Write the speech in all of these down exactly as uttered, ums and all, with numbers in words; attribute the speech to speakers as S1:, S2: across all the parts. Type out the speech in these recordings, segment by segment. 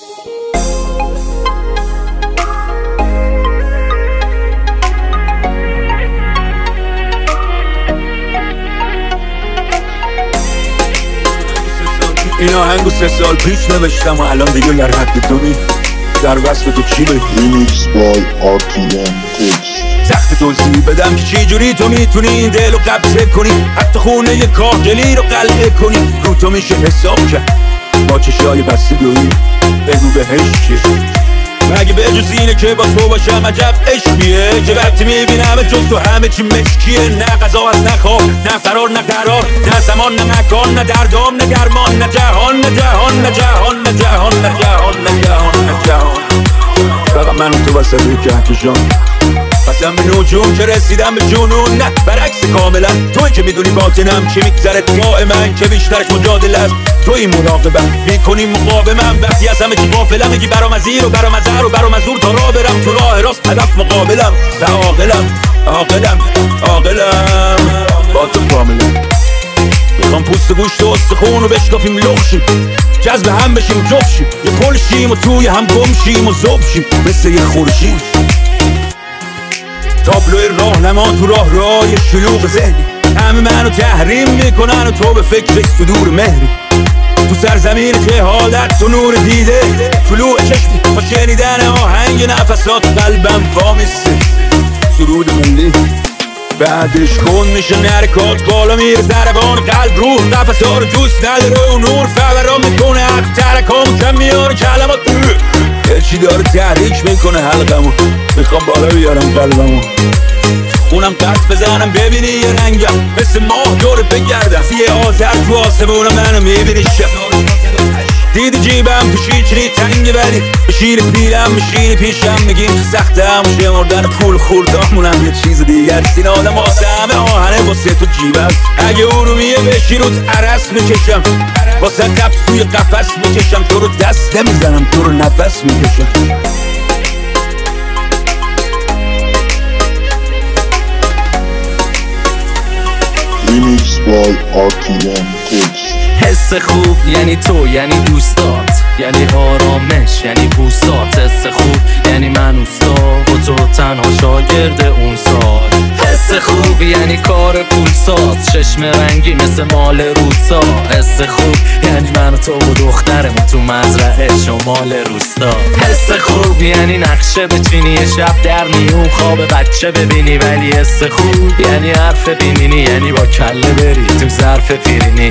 S1: این آهنگو سه سال پیش نوشتم و الان دیگه در حد تو نی در وصف تو چی بگی؟
S2: Remix by آر تی ام Text.
S1: سخت توضیح بدم که چی جوری تو میتونی این دلو قبضه کنی، حتی خونه یه کاهگلی رو قلعه کنی. رو تو میشه حساب کرد با چشای بسته دویی، بگو بهش چیه؟ مگه به جز اینه که با تو باشم عجب عشقیه که وقتی میبینم جز تو همه چی مشکیه. نه غذا از نه خواب، نه فرار نه قرار، نه زمان نه مکان، نه دردام نه درمان، نه جهان نه جهان نه جهان نه جهان نه جهان نه جهان نه جهان. فقط من و تو وسط یک کهکشان، قسم به نجوم که رسیدم به جنون. نه برعکس کاملا، توی که میدونی باطنم چی میگذره دائما، که بیشترش مجادله است. توی مراقبم میکنی مقاومم، وقتی از همه چی غافلم میگی برام از این و برام از هر و برام از اون تا راه برم تو راه راست هدف مقابلم. و عاقلم عاقلم عاقلم با تو کاملا. میخوام پوست گوشت و استخون رو بشکافیم لخشیم، جذب هم بشیم جفشیم، یه پل شیم و توی هم گم شیم و ذوب شیم مثل یه خورشید. تابلوی راهنما تو راه راه شلوغ ذهنی، همه منو تحریم میکنن و تو به فکر صدور مهری. تو سرزمین جهالت تو نور دیده، طلوع چشمی با شنیدن آهنگ نفسات قلبم وامیسته. سرود ملی بعدش کن میشه نرکات، بالا میره ضربان قلب روح، نفسا رو دوست نداره و نور فورا میکنه حق ترکام کم میاره کلمات. یه چی داره تحریک میکنه حلقمو، میخوام بالا بیارم قلبمو، خونم قط بزنم ببینی یه رنگم مثل ماه دورت بگردم. یه آذر تو آسمونم منو میبینی شب، دیدی جیبم تو شیچری تنگ ولی بشیر پیرم بشیر پیشم میگیم تو سختم و شمردن پول خوردامونم یه چیز دیگر. این آدم واسه همه آهنه واسه تو جیب است، اگه ارومیه بشی روت عرس میکشم، واسه قبض توی قفس میکشم، تو رو دست نمیزنم تو رو نفس میکشم.
S2: Remix by آر تی ام Text.
S3: حس خوب یعنی تو، یعنی دوستات، یعنی آرامش، یعنی بوسات. حس خوب یعنی من اوستا و تو تنها شاگرد اون سال. حس خوب یعنی کار پولساز، چشم رنگی مثل مال روسا. حس خوب یعنی من و تو و دخترمون تو مزرعه شمال روستا. حس خوب یعنی نقشه بچینی شب در میون خواب بچه ببینی. ولی حس خوب یعنی حرف بینینی، یعنی با کله بری تو ظرف پیرینی.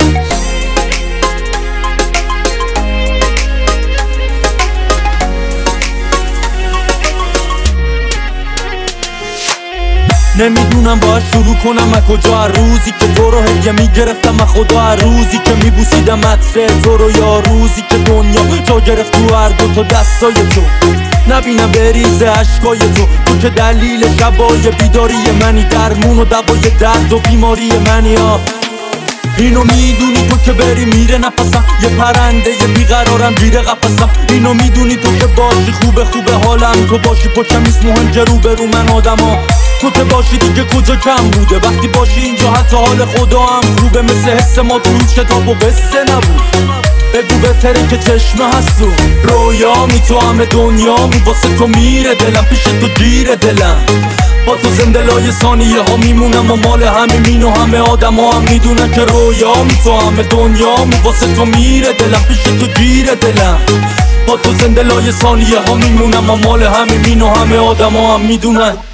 S4: نمیدونم باید شروع کنم از کجا، روزی که تو رو هدیه میگرفتم از خدا، روزی که میبوسیدم عطر تو رو، یا روزی که دنیا جا گرفت تو هر دو تا دستای تو. نبینم بریزه عشقای تو، تو که دلیل شبای بیداری منی، درمون و دوای درد و بیماری منی. ها اینو میدونی تو که بری میره نفسم، یه پرنده یه بیقرارم گیره قفسم. اینو میدونی تو که باشی خوبه خوبه حالم، تو باشی پشتم نیست مهم که رو برو من آدما. تو که باشی دیگه کجا کم بوده، وقتی باشی اینجا حتی حال خدا هم خوبه. مثل حس ما تو این کتاب و قصه نبود، بگو بهتره که چشمه هستو رویامی، تو همه دنیامی واسه تو میره دلم، پیش تو گیره دلم. با تو زنده لای ثانیه ها میمونم و مال همه مین و همه آدم ها هم میدونن که رویامی، تو همه دنیامی واسه تو میره دلم، پیش تو گیره دلم. با تو زنده لای ثانیه ها میمونم و مال همه مین و همه آدم ها هم میدونن.